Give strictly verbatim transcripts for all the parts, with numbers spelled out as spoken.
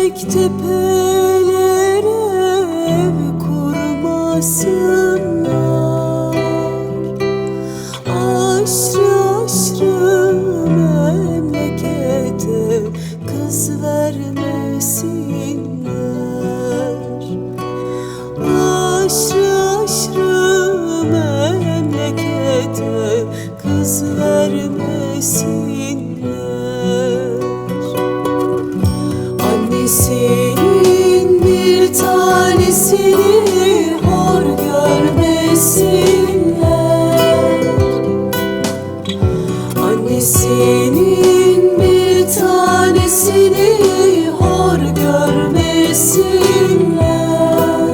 yüksek tepelere ev kurmasınlar. Aşrı aşrı memlekete kız vermesinler. Aşrı aşrı memlekete kız vermesinler. Annesinin bir tanesini hor görmesinler. Annesinin bir tanesini hor görmesinler.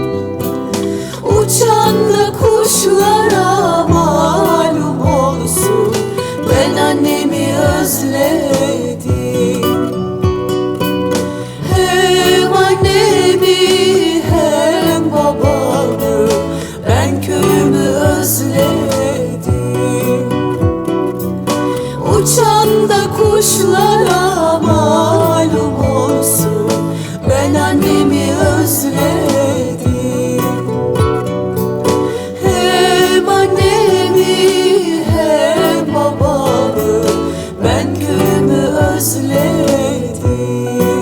Uçan da kuşlara malum olsun, ben annemi özledim. Hem annemi hem babamı, ben köyümü özledim. Uçan da kuşlara malum olsun, ben annemi özledim. Hem annemi hem babamı, ben köyümü özledim.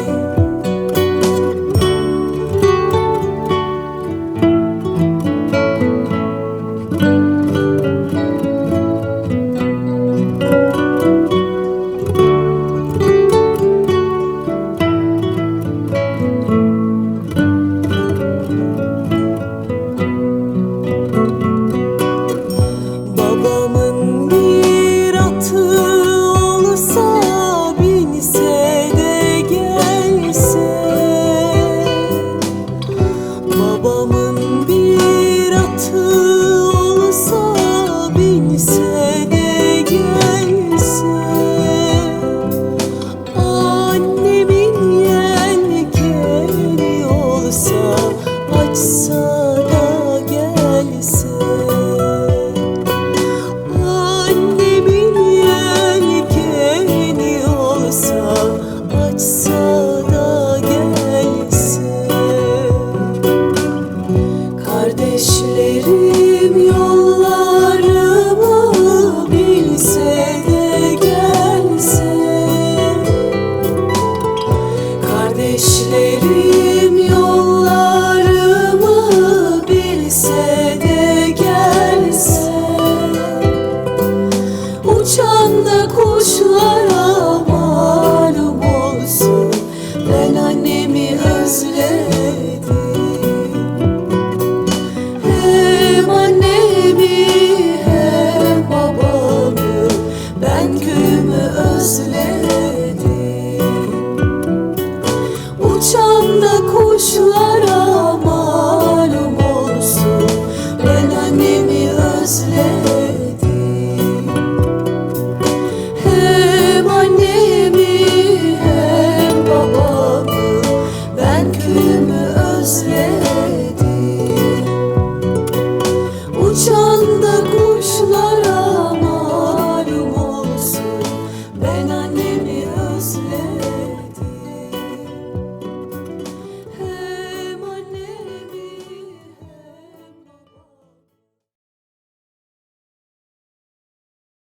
Babamın bir atı olsa, binse de gelse. Babamın bir atı olsa, binse de gelse. Annemin yelkeni olsa, açsa da gelse. Annemin yelkeni olsa, açsa da gelse. Kardeşlerim yollarımı bilse de gelse. Kardeşlerim yollarımı bilse de gelse. Uçan da kuşlara malum olsun, ben annemi özledim. Hem annemi hem babamı, ben köyümü özledim. Uçan da kuşlara